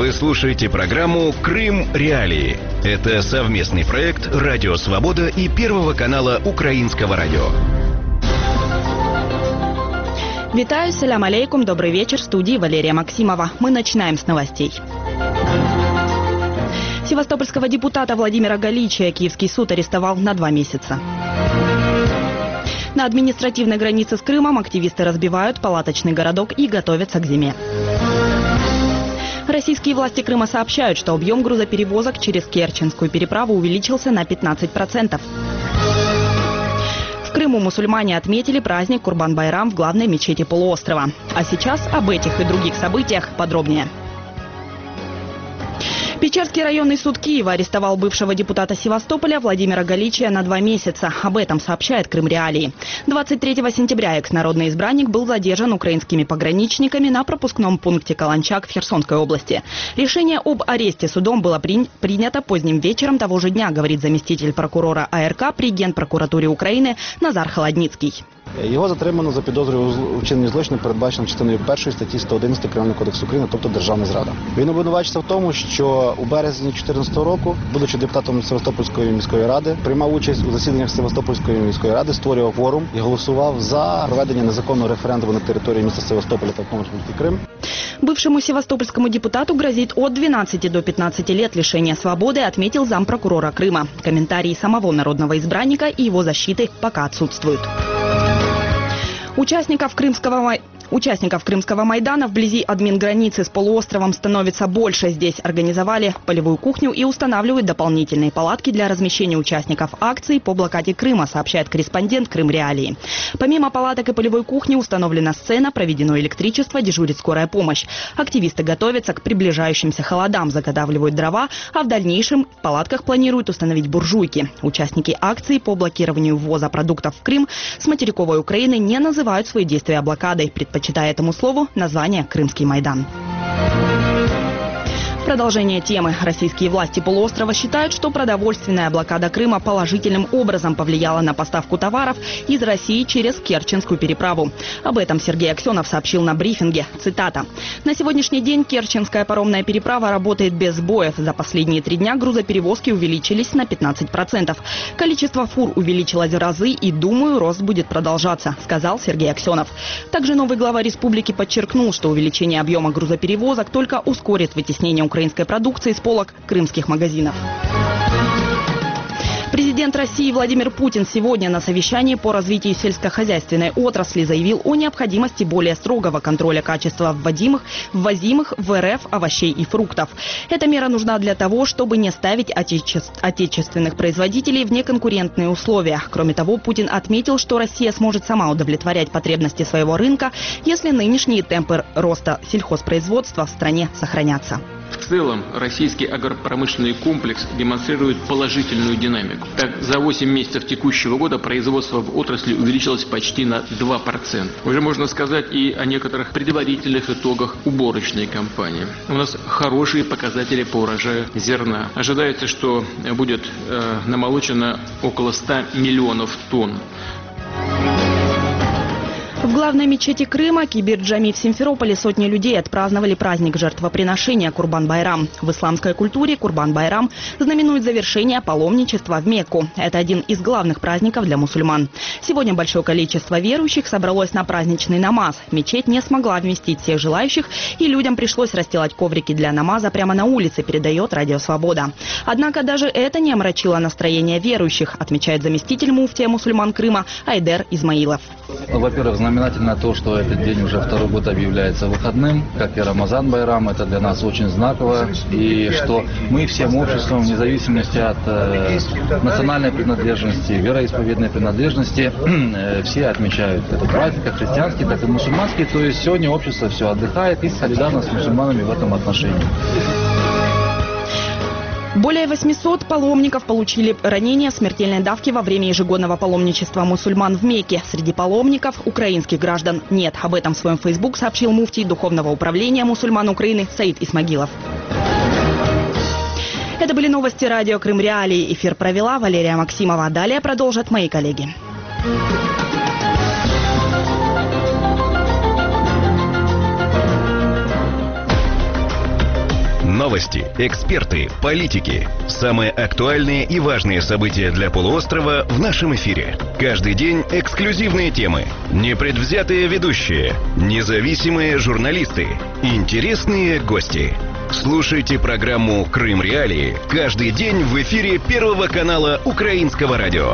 Вы слушаете программу «Крым. Реалии». Это совместный проект «Радио Свобода» и Первого канала Украинского радио. Витаю, салям алейкум, добрый вечер, в студии Валерия Максимова. Мы начинаем с новостей. Севастопольского депутата Владимира Галичия Киевский суд арестовал на 2 месяца. На административной границе с Крымом активисты разбивают палаточный городок и готовятся к зиме. Российские власти Крыма сообщают, что объем грузоперевозок через Керченскую переправу увеличился на 15%. В Крыму мусульмане отметили праздник Курбан-Байрам в главной мечети полуострова. А сейчас об этих и других событиях подробнее. Печерский районный суд Киева арестовал бывшего депутата Севастополя Владимира Галичия на 2 месяца. Об этом сообщает Крым Реалии. 23 сентября экс-народный избранник был задержан украинскими пограничниками на пропускном пункте Каланчак в Херсонской области. Решение об аресте судом было принято поздним вечером того же дня, говорит заместитель прокурора АРК при Генпрокуратуре Украины Назар Холодницький. Його затримано за підозрою у вчиненні злочину, передбачено частиною 1 статті 111 Кримінального кодексу України, тобто державна зрада. Він обвинувачується в тому, що у березні 2014 року, будучи депутатом Севастопольської міської ради, приймав участь у засіданнях Севастопольської міської ради, створював кворум і голосував за проведення незаконного референдуму на території міста Севастополя та Автономной Республики Крым. Бывшему севастопольскому депутату грозит от 12 до 15 лет лишения свободы, отметил зампрокурора Крыма. Комментарии самого народного избранника и его защиты пока отсутствуют. Участников Крымского Майдана вблизи админграницы с полуостровом становится больше. Здесь организовали полевую кухню и устанавливают дополнительные палатки для размещения участников акции по блокаде Крыма, сообщает корреспондент Крым Реалии. Помимо палаток и полевой кухни установлена сцена, проведено электричество, дежурит скорая помощь. Активисты готовятся к приближающимся холодам, заготавливают дрова, а в дальнейшем в палатках планируют установить буржуйки. Участники акции по блокированию ввоза продуктов в Крым с материковой Украины не называют свои действия блокадой, предпочитая этому слову название «Крымский Майдан». Продолжение темы. Российские власти полуострова считают, что продовольственная блокада Крыма положительным образом повлияла на поставку товаров из России через Керченскую переправу. Об этом Сергей Аксенов сообщил на брифинге. Цитата. «На сегодняшний день Керченская паромная переправа работает без сбоев. За последние 3 дня грузоперевозки увеличились на 15%. Количество фур увеличилось в разы и, думаю, рост будет продолжаться», сказал Сергей Аксенов. Также новый глава республики подчеркнул, что увеличение объема грузоперевозок только ускорит вытеснение украинской продукции с полок крымских магазинов. Президент России Владимир Путин сегодня на совещании по развитию сельскохозяйственной отрасли заявил о необходимости более строгого контроля качества ввозимых в РФ овощей и фруктов. Эта мера нужна для того, чтобы не ставить отечественных производителей в неконкурентные условия. Кроме того, Путин отметил, что Россия сможет сама удовлетворять потребности своего рынка, если нынешние темпы роста сельхозпроизводства в стране сохранятся. В целом, российский агропромышленный комплекс демонстрирует положительную динамику. Так, за 8 месяцев текущего года производство в отрасли увеличилось почти на 2%. Уже можно сказать и о некоторых предварительных итогах уборочной кампании. У нас хорошие показатели по урожаю зерна. Ожидается, что будет намолочено около 100 миллионов тонн. В главной мечети Крыма, Кибир-Джами в Симферополе, сотни людей отпраздновали праздник жертвоприношения Курбан-Байрам. В исламской культуре Курбан-Байрам знаменует завершение паломничества в Мекку. Это один из главных праздников для мусульман. Сегодня большое количество верующих собралось на праздничный намаз. Мечеть не смогла вместить всех желающих, и людям пришлось расстилать коврики для намаза прямо на улице, передает Радио Свобода. Однако даже это не омрачило настроение верующих, отмечает заместитель муфтия мусульман Крыма Айдер Измаилов. Во-первых, знаменательно то, что этот день уже 2-й год объявляется выходным, как и Рамазан Байрам. Это для нас очень знаково. И что мы всем обществом, вне зависимости от национальной принадлежности, вероисповедной принадлежности, все отмечают этот праздник, как христианский, так и мусульманский. То есть сегодня общество все отдыхает и солидарно с мусульманами в этом отношении. Более 800 паломников получили ранения смертельной давки во время ежегодного паломничества мусульман в Мекке. Среди паломников украинских граждан нет. Об этом в своем Facebook сообщил муфтий Духовного управления мусульман Украины Саид Исмагилов. Это были новости радио Крым Реалии. Эфир провела Валерия Максимова. Далее продолжат мои коллеги. Новости, эксперты, политики. Самые актуальные и важные события для полуострова в нашем эфире. Каждый день эксклюзивные темы, непредвзятые ведущие, независимые журналисты, интересные гости. Слушайте программу «Крым Реалии» каждый день в эфире Первого канала Украинского радио.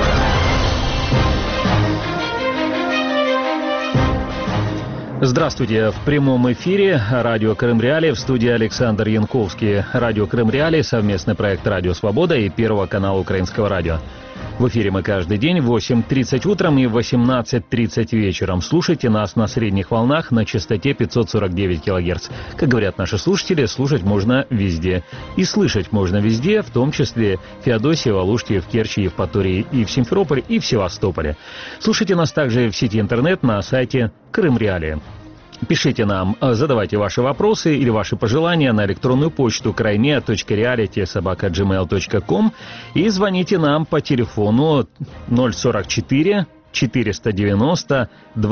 Здравствуйте. В прямом эфире радио «Крым Реалии», в студии Александр Янковский. Радио «Крым Реалии» — совместный проект «Радио Свобода» и Первого канала Украинского радио. В эфире мы каждый день в 8:30 утром и в 18:30 вечером. Слушайте нас на средних волнах на частоте 549 кГц. Как говорят наши слушатели, слушать можно везде. И слышать можно везде, в том числе в Феодосии, в Алуште, в Керчи, Евпатории, и в Симферополе, и в Севастополе. Слушайте нас также в сети интернет на сайте «Крым Реалии». Пишите нам, задавайте ваши вопросы или ваши пожелания на электронную почту krayme.reality@gmail.com и звоните нам по телефону 044 490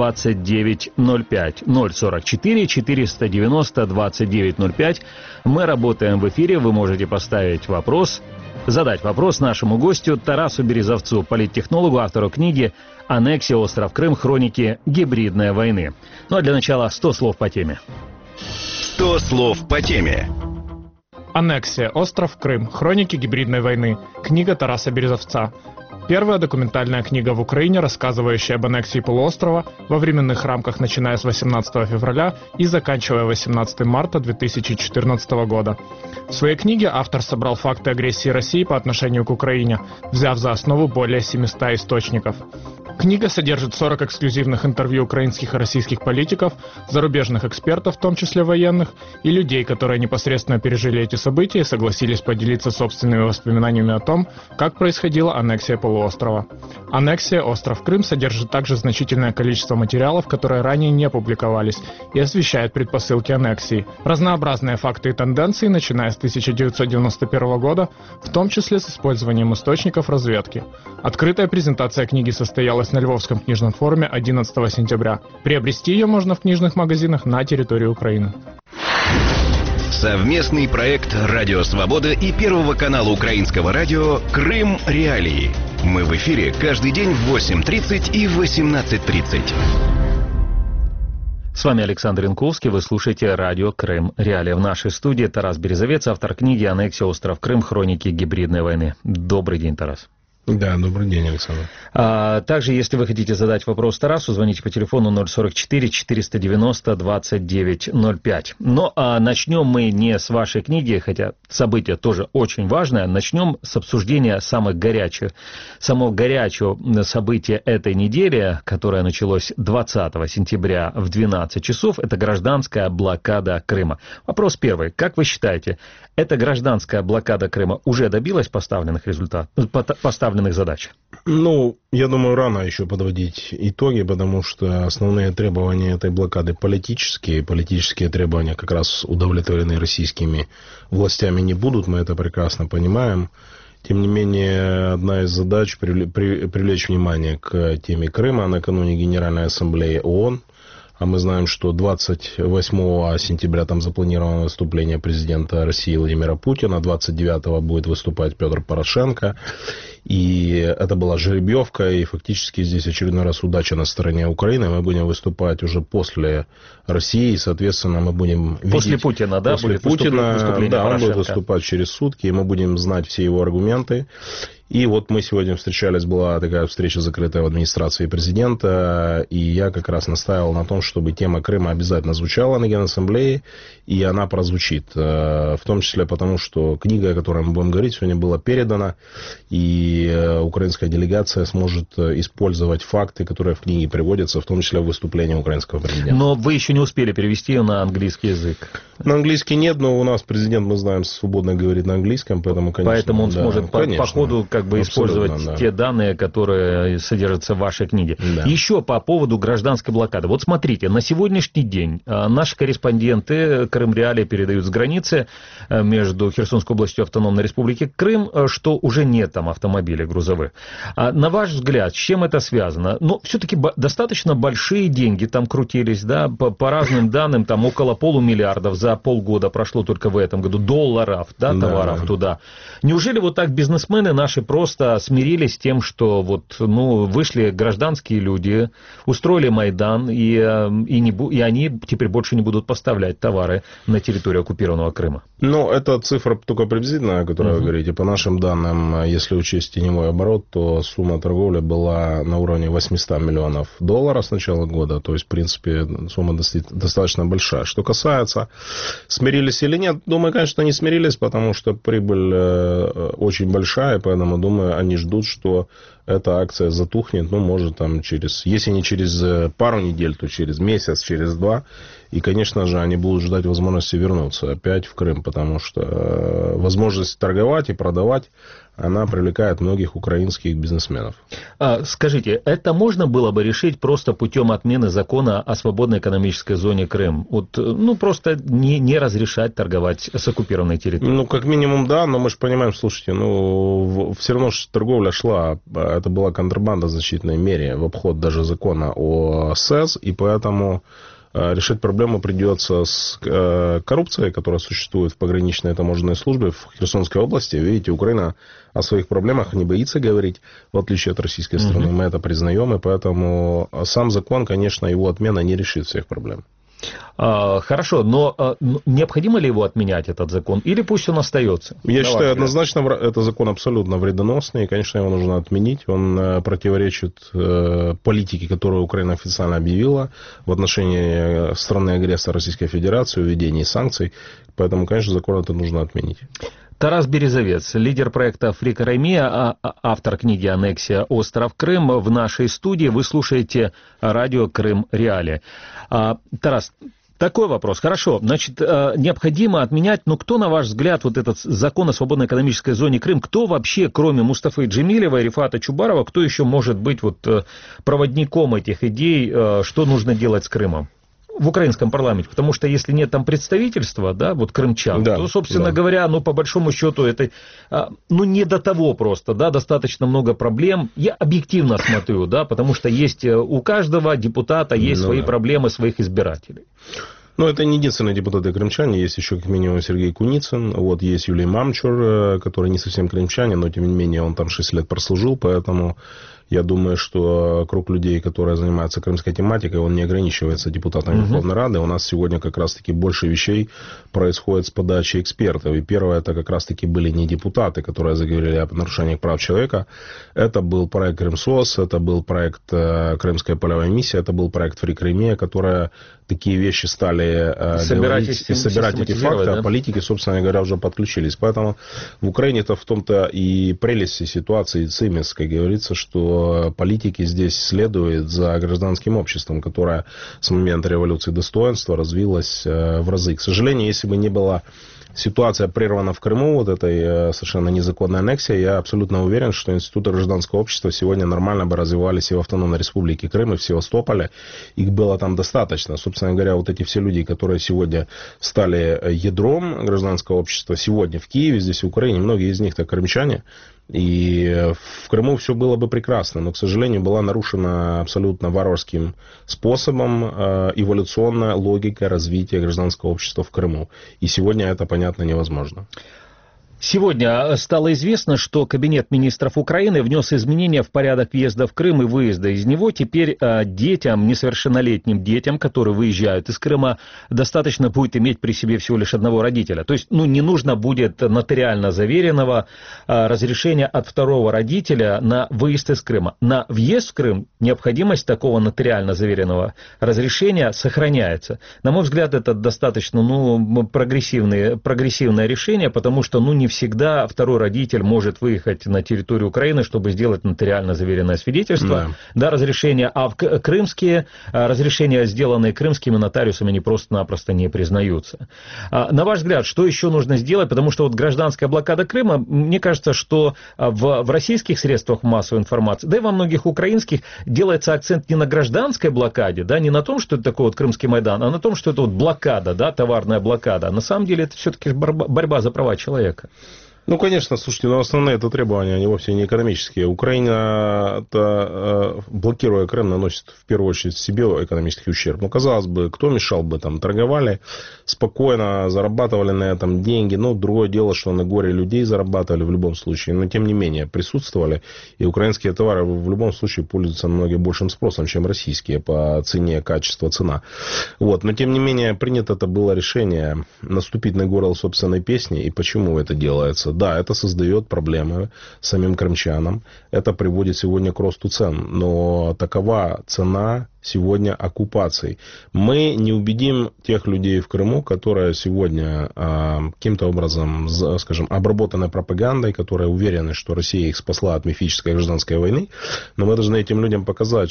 2905. 044 490 2905. Мы работаем в эфире, вы можете поставить вопрос, задать вопрос нашему гостю Тарасу Березовцу, политтехнологу, автору книги «Аннексия. Остров Крым. Хроники гибридной войны». Ну а для начала 100 слов по теме. 100 слов по теме. «Аннексия. Остров Крым. Хроники гибридной войны». Книга Тараса Березовца. Первая документальная книга в Украине, рассказывающая об аннексии полуострова во временных рамках, начиная с 18 февраля и заканчивая 18 марта 2014 года. В своей книге автор собрал факты агрессии России по отношению к Украине, взяв за основу более 700 источников. Книга содержит 40 эксклюзивных интервью украинских и российских политиков, зарубежных экспертов, в том числе военных, и людей, которые непосредственно пережили эти события и согласились поделиться собственными воспоминаниями о том, как происходила аннексия полуострова. «Аннексия. Остров Крым» содержит также значительное количество материалов, которые ранее не публиковались, и освещает предпосылки аннексии, разнообразные факты и тенденции, начиная с 1991 года, в том числе с использованием источников разведки. Открытая презентация книги состоялась на Львовском книжном форуме 11 сентября. Приобрести ее можно в книжных магазинах на территории Украины. Совместный проект «Радио Свобода» и Первого канала Украинского радио «Крым Реалии». Мы в эфире каждый день в 8:30 и в 18:30. С вами Александр Янковский, вы слушаете радио «Крым Реалии». В нашей студии Тарас Березовец, автор книги «Аннексия. Остров Крым. Хроники гибридной войны». Добрый день, Тарас. Да, добрый день, Александр. Также, если вы хотите задать вопрос Тарасу, звоните по телефону 044 490 2905. Но начнем мы не с вашей книги, хотя событие тоже очень важное. Начнем с обсуждения самого горячего события этой недели, которое началось 20 сентября в 12 часов. Это гражданская блокада Крыма. Вопрос первый. Как вы считаете, эта гражданская блокада Крыма уже добилась поставленных задач? Ну, я думаю, рано еще подводить итоги, потому что основные требования этой блокады политические. Политические требования как раз удовлетворены российскими властями не будут, мы это прекрасно понимаем. Тем не менее, одна из задач привлечь внимание к теме Крыма накануне Генеральной Ассамблеи ООН. А мы знаем, что 28 сентября там запланировано выступление президента России Владимира Путина, 29 будет выступать Петр Порошенко. И это была жеребьевка, и фактически здесь очередной раз удача на стороне Украины. Мы будем выступать уже после России, и, соответственно, мы будем видеть... После Путина, да? После Путина, да, он будет выступать через сутки, и мы будем знать все его аргументы. И вот мы сегодня встречались, была такая встреча закрытая в администрации президента, и я как раз настаивал на том, чтобы тема Крыма обязательно звучала на Генассамблее, и она прозвучит. В том числе потому, что книга, о которой мы будем говорить, сегодня была передана, и украинская делегация сможет использовать факты, которые в книге приводятся, в том числе в выступлении украинского президента. Но вы еще не успели перевести ее на английский язык. На английский нет, но у нас президент, мы знаем, свободно говорит на английском, поэтому, конечно... Поэтому он сможет по ходу, как как бы использовать те данные, которые содержатся в вашей книге. Да. Еще по поводу гражданской блокады. Вот смотрите, на сегодняшний день наши корреспонденты Крым Реалии передают с границы между Херсонской областью и Автономной Республики Крым, что уже нет там автомобилей грузовых. На ваш взгляд, с чем это связано? Ну, все-таки достаточно большие деньги там крутились, да, по разным данным, там около полумиллиардов за полгода прошло только в этом году, долларов, да, товаров туда. Неужели вот так бизнесмены наши просто смирились с тем, что вот, ну, вышли гражданские люди, устроили Майдан, и они теперь больше не будут поставлять товары на территорию оккупированного Крыма? Ну, это цифра только приблизительная, о которой вы говорите. По нашим данным, если учесть теневой оборот, то сумма торговли была на уровне $800 миллионов с начала года. То есть, в принципе, сумма достаточно большая. Что касается, смирились или нет, думаю, конечно, не смирились, потому что прибыль очень большая, поэтому, думаю, они ждут, что эта акция затухнет, ну, может, там, если не через пару недель, то через месяц, через 2. И, конечно же, они будут ждать возможности вернуться опять в Крым, потому что возможность торговать и продавать, она привлекает многих украинских бизнесменов. Скажите, это можно было бы решить просто путем отмены закона о свободной экономической зоне Крым? Вот, ну, просто не разрешать торговать с оккупированной территорией? Ну, как минимум, да, но мы же понимаем, слушайте, ну, все равно торговля шла, это была контрабанда в значительной мере, в обход даже закона о СЭС, и поэтому решить проблему придется с коррупцией, которая существует в пограничной таможенной службе в Херсонской области. Видите, Украина о своих проблемах не боится говорить, в отличие от российской страны. Мы это признаем, и поэтому сам закон, конечно, его отмена не решит всех проблем. Хорошо, но необходимо ли его отменять, этот закон, или пусть он остается? Я считаю, однозначно, это закон абсолютно вредоносный, и, конечно, его нужно отменить. Он противоречит политике, которую Украина официально объявила в отношении страны-агрессора Российской Федерации, введении санкций, поэтому, конечно, закон это нужно отменить. Тарас Березовец, лидер проекта «Африка Раймия», автор книги «Аннексия. Остров Крым» в нашей студии. Вы слушаете радио «Крым Реалии». Тарас, такой вопрос. Хорошо, значит, необходимо отменять, но кто, на ваш взгляд, вот этот закон о свободной экономической зоне Крым, кто вообще, кроме Мустафы Джемилева и Рифата Чубарова, кто еще может быть вот проводником этих идей, что нужно делать с Крымом в украинском парламенте? Потому что если нет там представительства, да, вот крымчан, то, собственно говоря, ну, по большому счету, это, ну, не до того просто, да, достаточно много проблем. Я объективно смотрю, да, потому что есть у каждого депутата есть свои проблемы своих избирателей. Ну, это не единственные депутаты крымчане, есть еще как минимум Сергей Куницын, вот есть Юлий Мамчур, который не совсем крымчанин, но тем не менее он там 6 лет прослужил, поэтому я думаю, что круг людей, которые занимаются крымской тематикой, он не ограничивается депутатами Верховной Рады. У нас сегодня как раз-таки больше вещей происходит с подачи экспертов. И первое, это как раз-таки были не депутаты, которые заговорили о нарушениях прав человека. Это был проект Крымсос, это был проект Крымская полевая миссия, это был проект Фри Крымия, которая такие вещи стали говорить и собирать эти факты, да? А политики, собственно говоря, уже подключились. Поэтому в Украине-то в том-то и прелесть ситуации цимис, как говорится, что политики здесь следуют за гражданским обществом, которое с момента революции достоинства развилось в разы. К сожалению, если бы не была ситуация прервана в Крыму, вот этой совершенно незаконной аннексии, я абсолютно уверен, что институты гражданского общества сегодня нормально бы развивались и в Автономной Республике Крым, и в Севастополе. Их было там достаточно. Собственно говоря, вот эти все люди, которые сегодня стали ядром гражданского общества, сегодня в Киеве, здесь в Украине, многие из них-то крымчане, и в Крыму все было бы прекрасно, но, к сожалению, была нарушена абсолютно варварским способом эволюционная логика развития гражданского общества в Крыму. И сегодня это, понятно, невозможно. Сегодня стало известно, что Кабинет министров Украины внес изменения в порядок въезда в Крым и выезда из него. Теперь детям, несовершеннолетним детям, которые выезжают из Крыма, достаточно будет иметь при себе всего лишь одного родителя. То есть, ну, не нужно будет нотариально заверенного разрешения от второго родителя на выезд из Крыма. На въезд в Крым необходимость такого нотариально заверенного разрешения сохраняется. На мой взгляд, это достаточно, ну, прогрессивное решение, потому что, ну, не всегда второй родитель может выехать на территорию Украины, чтобы сделать нотариально заверенное свидетельство. Да, разрешение, а крымские разрешения, сделанные крымскими нотариусами, они просто-напросто не признаются. На ваш взгляд, что еще нужно сделать? Потому что вот гражданская блокада Крыма, мне кажется, что в российских средствах массовой информации, да и во многих украинских, делается акцент не на гражданской блокаде, да, не на том, что это такой вот Крымский Майдан, а на том, что это вот блокада, да, товарная блокада. А на самом деле это все-таки борьба за права человека. Ну, конечно, слушайте, но основные это требования, они вовсе не экономические. Украина, блокируя Крым, наносит в первую очередь себе экономический ущерб. Ну, казалось бы, кто мешал бы, там, торговали спокойно, зарабатывали на этом деньги. Но другое дело, что на горе людей зарабатывали в любом случае. Но, тем не менее, присутствовали. И украинские товары в любом случае пользуются намного большим спросом, чем российские по цене, качество, цена. Вот. Но, тем не менее, принято это было решение наступить на горло собственной песни. И почему это делается? Да, это создает проблемы самим крымчанам, это приводит сегодня к росту цен, но такова цена сегодня оккупации. Мы не убедим тех людей в Крыму, которые сегодня каким-то образом, скажем, обработаны пропагандой, которые уверены, что Россия их спасла от мифической гражданской войны, но мы должны этим людям показать,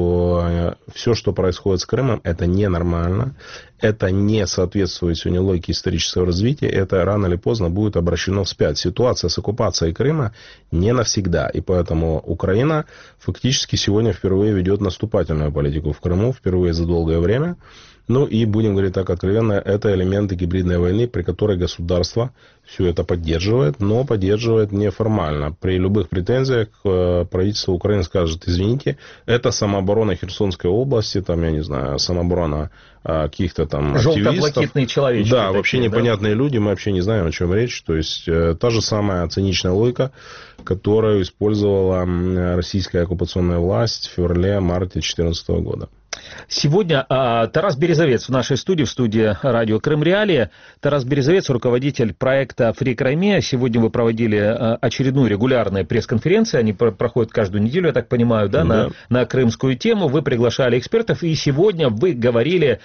что все, что происходит с Крымом, это ненормально, это не соответствует сегодня логике исторического развития, это рано или поздно будет обращено вспять. Ситуация с оккупацией Крыма не навсегда, и поэтому Украина фактически сегодня впервые ведет наступательную политику в Крыму, впервые за долгое время. Ну и, будем говорить так откровенно, это элементы гибридной войны, при которой государство все это поддерживает, но поддерживает неформально. При любых претензиях правительство Украины скажет: извините, это самооборона Херсонской области, там, я не знаю, самооборона каких-то там активистов. Желто-блакитные человечки. Да, вообще такие, непонятные люди, мы вообще не знаем, о чем речь. То есть, та же самая циничная логика, которую использовала российская оккупационная власть в феврале-марте 2014 года. Сегодня Тарас Березовец в нашей студии, в студии радио Крым Реалии. Тарас Березовец, руководитель проекта Free Crimea. Сегодня вы проводили очередную регулярную пресс-конференцию. Они проходят каждую неделю, я так понимаю, да, на крымскую тему. Вы приглашали экспертов, и сегодня вы говорили,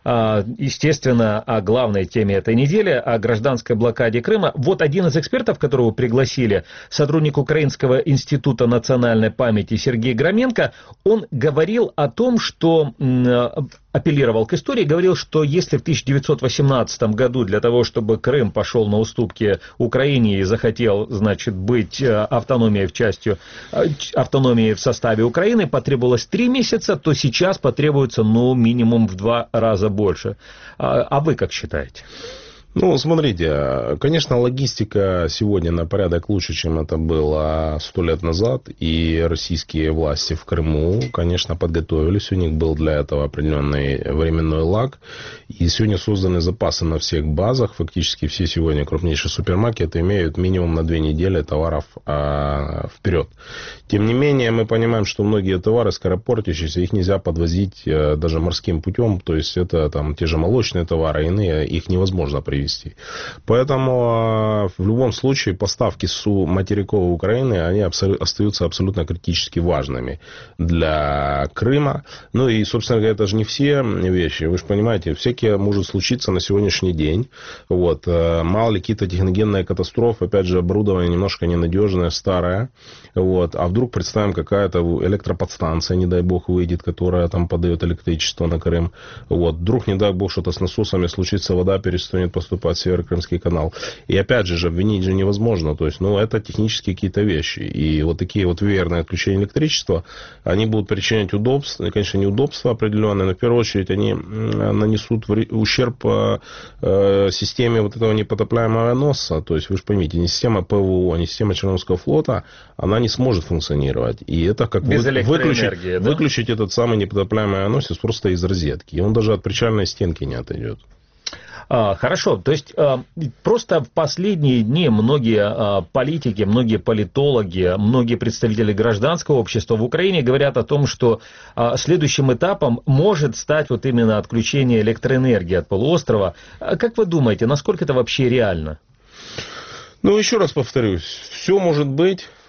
естественно, о главной теме этой недели, о гражданской блокаде Крыма. Вот один из экспертов, которого вы пригласили, сотрудник Украинского института национальной памяти Сергей Громенко, он говорил о том, что апеллировал к истории, говорил, что если в 1918 году для того, чтобы Крым пошел на уступки Украине и захотел, значит, быть автономией в составе Украины, потребовалось 3 месяца, то сейчас потребуется, минимум в 2 раза больше. А вы как считаете? Ну, смотрите, конечно, логистика сегодня на порядок лучше, чем это было 100 лет назад, и российские власти в Крыму, конечно, подготовились, у них был для этого определенный временной лаг, и сегодня созданы запасы на всех базах, фактически все сегодня крупнейшие супермаркеты имеют минимум на 2 недели товаров вперед. Тем не менее, мы понимаем, что многие товары скоропортящиеся, их нельзя подвозить даже морским путем, то есть это там те же молочные товары, иные, их невозможно привезти. Поэтому в любом случае поставки с материковой Украины, они остаются абсолютно критически важными для Крыма. Ну и, собственно говоря, это же не все вещи. Вы же понимаете, всякие может случиться на сегодняшний день. Вот. Мало ли какие-то техногенные катастрофы, опять же, оборудование немножко ненадежное, старое. Вот. А вдруг, представим, какая-то электроподстанция, не дай бог, выйдет, которая там подает электричество на Крым. Вот. Вдруг, не дай бог, что-то с насосами случится, вода перестанет поступать в Северокрымский канал. И опять же, обвинить же невозможно. То есть, это технические какие-то вещи. И вот такие вот веерные отключения электричества, они будут причинять удобства, конечно, неудобства определенные, но в первую очередь они нанесут ущерб системе вот этого непотопляемого носа. То есть, вы же поймите, не система ПВО, не система Черноморского флота, она не сможет функционировать. И это как выключить этот самый непотопляемый носец просто из розетки. И он даже от причальной стенки не отойдет. Хорошо, то есть просто в последние дни многие политики, многие политологи, многие представители гражданского общества в Украине говорят о том, что следующим этапом может стать вот именно отключение электроэнергии от полуострова. Как вы думаете, насколько это вообще реально? Ну, еще раз повторюсь, все может быть.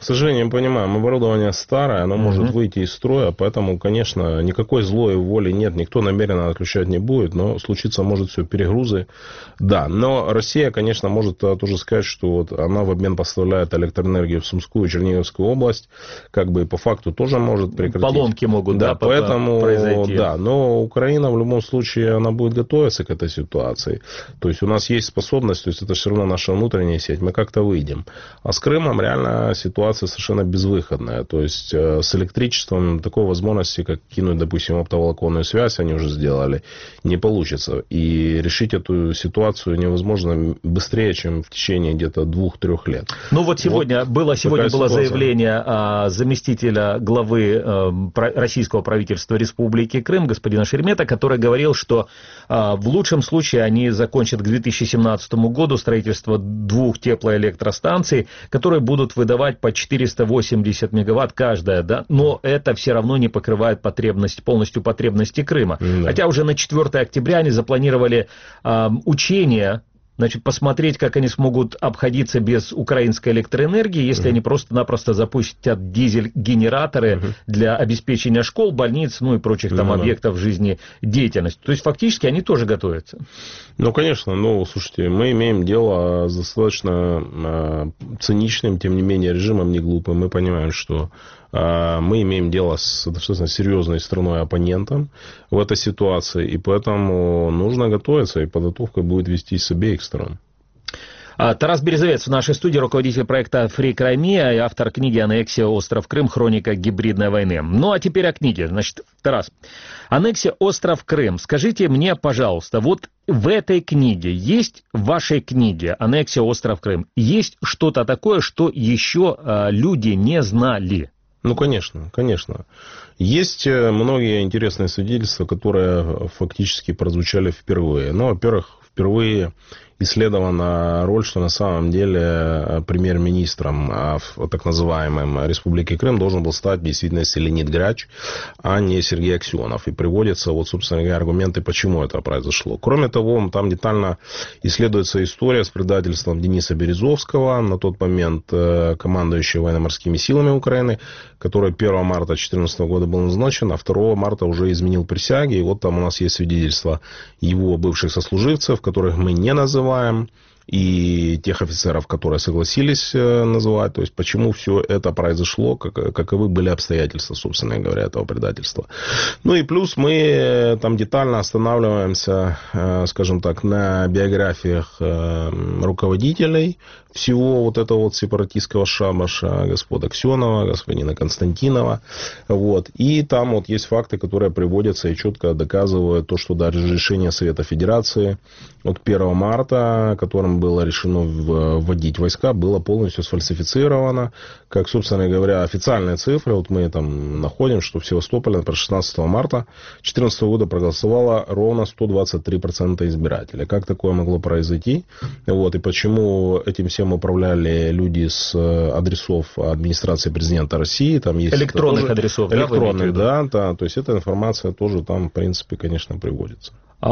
сожалению, понимаем, оборудование старое, оно может выйти из строя, поэтому, конечно, никакой злой воли нет, никто намеренно отключать не будет, но случиться может все перегрузы. Да, но Россия, конечно, может тоже сказать, что вот она в обмен поставляет электроэнергию в Сумскую и Черниговскую область, как бы и по факту тоже может прекратить. Поломки могут, да, поэтому, произойти. Да, но Украина в любом случае, она будет готовиться к этой ситуации. То есть у нас есть способность, то есть это все равно наша внутренняя сеть, мы как-то выйдем. А с Крымом реально ситуация совершенно безвыходная. То есть с электричеством такой возможности, как кинуть, допустим, оптоволоконную связь, они уже сделали, не получится. И решить эту ситуацию невозможно быстрее, чем в течение где-то 2-3 лет. Ну вот сегодня было заявление заместителя главы российского правительства Республики Крым, господина Шеремета, который говорил, что в лучшем случае они закончат к 2017 году строительство 2 теплоэлектростанций, которые будут выдавать по 480 мегаватт каждая, да, но это все равно не покрывает полностью потребности Крыма. Да. Хотя уже на 4 октября они запланировали учения, значит, посмотреть, как они смогут обходиться без украинской электроэнергии, если они просто-напросто запустят дизель-генераторы для обеспечения школ, больниц, ну и прочих там объектов жизнедеятельности. То есть, фактически, они тоже готовятся. Ну, конечно, слушайте, мы имеем дело с достаточно циничным, тем не менее, режимом не глупым. Мы понимаем, что мы имеем дело с достаточно серьезной страной-оппонентом в этой ситуации, и поэтому нужно готовиться, и подготовка будет вестись с обеих сторон. Тарас Березовец в нашей студии, руководитель проекта Free Crimea и автор книги «Аннексия. Остров Крым. Хроника гибридной войны». Ну, а теперь о книге. Значит, Тарас, «Аннексия. Остров Крым». Скажите мне, пожалуйста, вот в этой книге есть, в вашей книге «Аннексия. Остров Крым», есть что-то такое, что еще люди не знали? Ну, конечно, конечно. Есть многие интересные свидетельства, которые фактически прозвучали впервые. Ну, во-первых, впервые исследована роль, что на самом деле премьер-министром так называемым Республики Крым должен был стать в действительности Леонид Грач, а не Сергей Аксенов. И приводятся, вот, собственно говоря, аргументы, почему это произошло. Кроме того, там детально исследуется история с предательством Дениса Березовского, на тот момент командующего военно-морскими силами Украины, который 1 марта 2014 года был назначен, а 2 марта уже изменил присяги. И вот там у нас есть свидетельства его бывших сослуживцев, которых мы не называем, и тех офицеров, которые согласились называть, то есть почему все это произошло, каковы были обстоятельства, собственно говоря, этого предательства. Ну и плюс мы там детально останавливаемся, скажем так, на биографиях руководителей всего вот этого вот сепаратистского шабаша, господа Аксенова, господина Константинова, вот, и там вот есть факты, которые приводятся и четко доказывают то, что даже решение Совета Федерации от 1 марта, которым было решено вводить войска, было полностью сфальсифицировано, как, собственно говоря, официальные цифры, вот мы там находим, что в Севастополе, например, 16 марта 2014 года проголосовало ровно 123% избирателей. Как такое могло произойти? Вот, и почему этим всем управляли люди с адресов администрации президента России? Там есть электронных адресов, электронных, да, то есть эта информация тоже там, в принципе, конечно, приводится.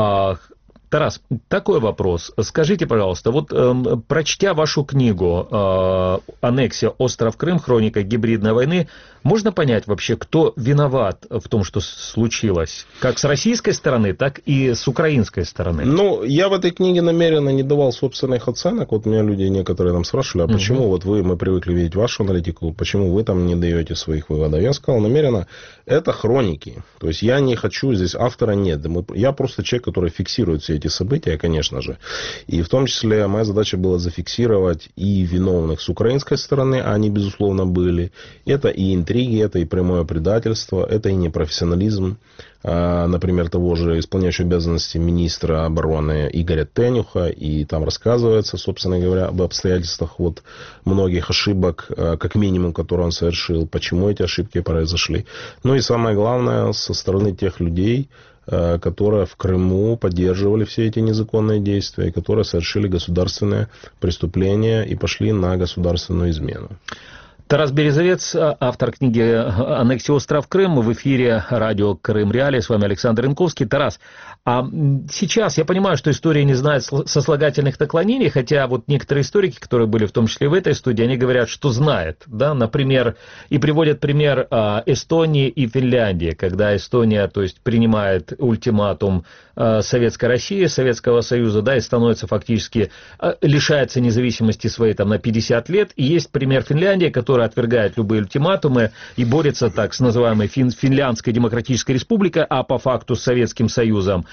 Тарас, такой вопрос. Скажите, пожалуйста, вот прочтя вашу книгу «Аннексия. Остров Крым. Хроника гибридной войны», можно понять вообще, кто виноват в том, что случилось? Как с российской стороны, так и с украинской стороны. Ну, я в этой книге намеренно не давал собственных оценок. Вот меня люди некоторые там спрашивали, а почему вот мы привыкли видеть вашу аналитику, почему вы там не даете своих выводов? Я сказал намеренно, это хроники. То есть я не хочу, здесь автора нет. Я просто человек, который фиксирует все эти события, конечно же. И в том числе моя задача была зафиксировать и виновных с украинской стороны, а они, безусловно, были. Это и интриги, это и прямое предательство, это и непрофессионализм, например, того же исполняющего обязанности министра обороны Игоря Тенюха, и там рассказывается, собственно говоря, об обстоятельствах вот многих ошибок, как минимум, которые он совершил, почему эти ошибки произошли. Ну и самое главное, со стороны тех людей, которые в Крыму поддерживали все эти незаконные действия, и которые совершили государственное преступление и пошли на государственную измену. Тарас Березовец, автор книги «Аннексия остров Крым». В эфире радио Крым Реалии. С вами Александр Янковский. Тарас, а сейчас я понимаю, что история не знает сослагательных наклонений, хотя вот некоторые историки, которые были в том числе в этой студии, они говорят, что знает, да, например, и приводят пример Эстонии и Финляндии, когда Эстония, то есть, принимает ультиматум Советской России, Советского Союза, да, и становится фактически, лишается независимости своей там на 50 лет, и есть пример Финляндии, которая отвергает любые ультиматумы и борется так с называемой Финляндской Демократической Республикой, а по факту с Советским Союзом.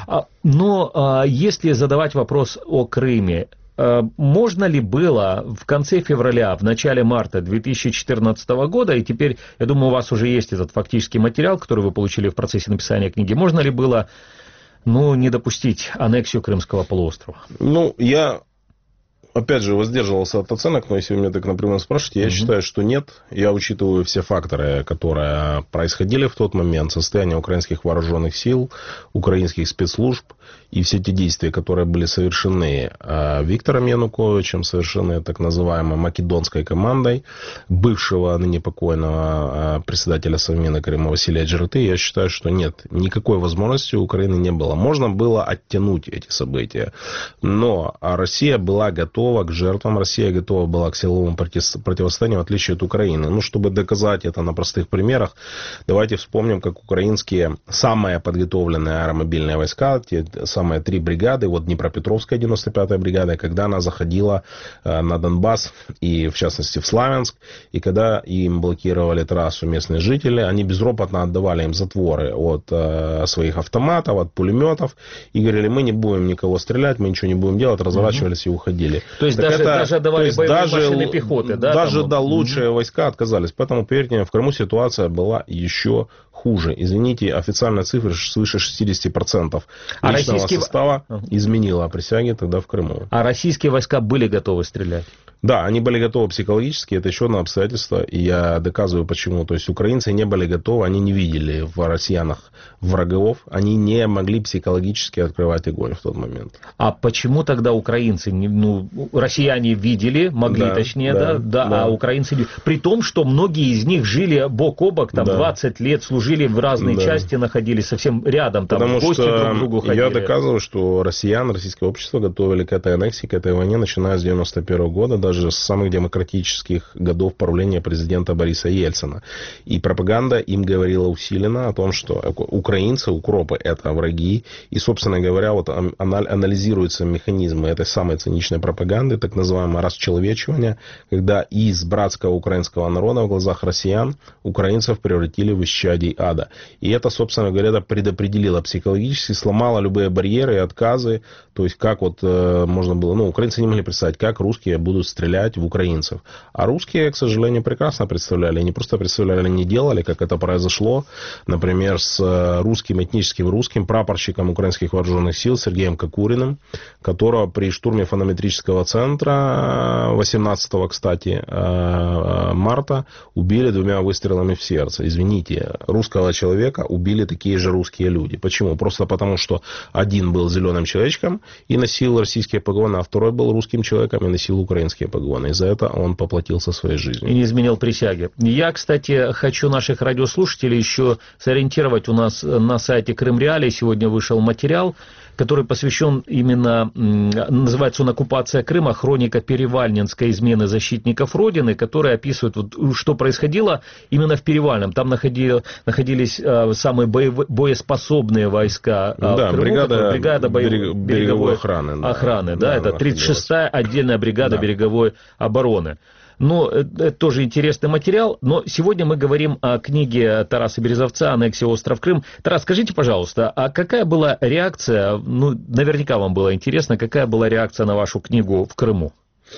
Но если задавать вопрос о Крыме, можно ли было в конце февраля, в начале марта 2014 года, и теперь, я думаю, у вас уже есть этот фактический материал, который вы получили в процессе написания книги, можно ли было, не допустить аннексию Крымского полуострова? Я, опять же, воздерживался от оценок, но если вы меня так напрямую спрашиваете, я считаю, что нет. Я учитываю все факторы, которые происходили в тот момент, состояние украинских вооруженных сил, украинских спецслужб, и все те действия, которые были совершены Виктором Януковичем, совершены так называемой македонской командой, бывшего ныне покойного председателя Совмина Крыма Василия Джерты, я считаю, что нет, никакой возможности у Украины не было. Можно было оттянуть эти события, но Россия была готова к жертвам, Россия готова была к силовому противостоянию, в отличие от Украины. Чтобы доказать это на простых примерах, давайте вспомним, как украинские самые подготовленные аэромобильные войска, те самые 3 бригады, Днепропетровская 95-я бригада, когда она заходила на Донбасс, и в частности в Славянск, и когда им блокировали трассу местные жители, они безропотно отдавали им затворы от своих автоматов, от пулеметов, и говорили, мы не будем никого стрелять, мы ничего не будем делать, разворачивались и уходили. То есть даже давали боевые машины пехоты, да? Даже лучшие войска отказались. Поэтому, поверьте мне, в Крыму ситуация была еще хуже. Извините, официальная цифра свыше 60% личного состава изменила присяги тогда в Крыму. А российские войска были готовы стрелять? Да, они были готовы психологически, это еще одно обстоятельство, и я доказываю почему. То есть украинцы не были готовы, они не видели в россиянах врагов, они не могли психологически открывать огонь в тот момент. А почему тогда украинцы, россияне видели, могли точнее, а украинцы... При том, что многие из них жили бок о бок, 20 лет, служили в разной части, находились совсем рядом, потому в гости что друг к другу ходили. Я доказываю, что российское общество готовили к этой аннексии, к этой войне, начиная с 91 года, даже с самых демократических годов правления президента Бориса Ельцина. И пропаганда им говорила усиленно о том, что украинцы, укропы — это враги. И, собственно говоря, анализируются механизмы этой самой циничной пропаганды, так называемое расчеловечивание, когда из братского украинского народа в глазах россиян украинцев превратили в исчадий ада. И это, собственно говоря, предопределило психологически, сломало любые барьеры и отказы. То есть, как можно было... украинцы не могли представить, как русские будут стрелять в украинцев. А русские, к сожалению, прекрасно представляли. Не просто представляли, не делали, как это произошло. Например, с этническим русским прапорщиком украинских вооруженных сил Сергеем Кокуриным, которого при штурме фонометрического центра 18, кстати, марта убили 2 выстрелами в сердце. Извините, русского человека убили такие же русские люди. Почему? Просто потому, что один был зеленым человечком и носил российские погоны, а второй был русским человеком и носил украинские погоны. И за это он поплатился своей жизнью. И не изменил присяги. Я, кстати, хочу наших радиослушателей еще сориентировать. У нас на сайте Крым Реалии сегодня вышел материал, который посвящен именно, называется он «Оккупация Крыма. Хроника перевальненской измены защитников Родины», который описывает, что происходило именно в Перевальном. Там находились самые боеспособные войска Крыму, бригада береговой охраны. Это 36-я отдельная бригада береговой обороны. Это тоже интересный материал. Но сегодня мы говорим о книге Тараса Березовца «Аннексия остров Крым». Тарас, скажите, пожалуйста, а какая была реакция, наверняка вам было интересно, какая была реакция на вашу книгу в Крыму?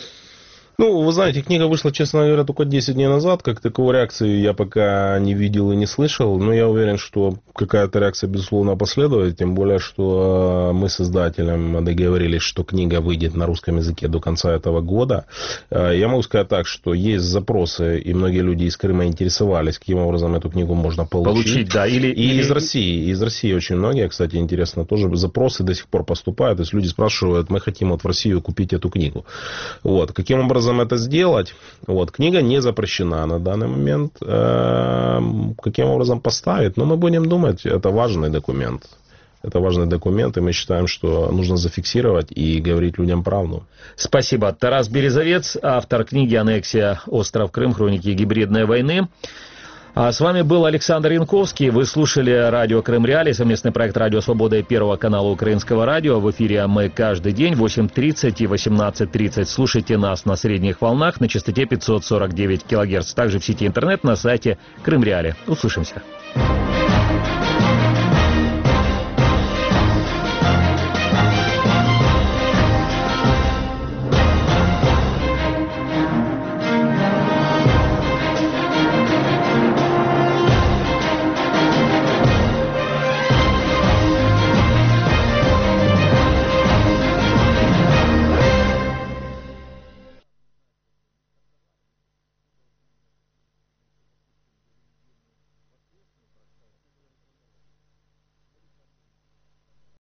Вы знаете, книга вышла, честно говоря, только 10 дней назад. Как таковой реакции я пока не видел и не слышал. Но я уверен, что какая-то реакция, безусловно, последует. Тем более, что мы с издателем договорились, что книга выйдет на русском языке до конца этого года. Я могу сказать так, что есть запросы, и многие люди из Крыма интересовались, каким образом эту книгу можно получить. И из России. Из России очень многие, кстати, интересно, тоже запросы до сих пор поступают. То есть люди спрашивают, мы хотим в Россию купить эту книгу. Каким образом образом это сделать. Вот, книга не запрещена на данный момент. Каким образом поставить? Но мы будем думать, это важный документ. Это важный документ, и мы считаем, что нужно зафиксировать и говорить людям правду. Спасибо. Тарас Березовец, автор книги «Аннексия. Остров Крым. Хроники гибридной войны». А с вами был Александр Янковский. Вы слушали радио Крым Реалии, совместный проект «Радио Свобода» и Первого канала Украинского радио. В эфире мы каждый день в 8:30 и 18:30. Слушайте нас на средних волнах на частоте 549 кГц. Также в сети интернет на сайте Крым Реалии. Услышимся.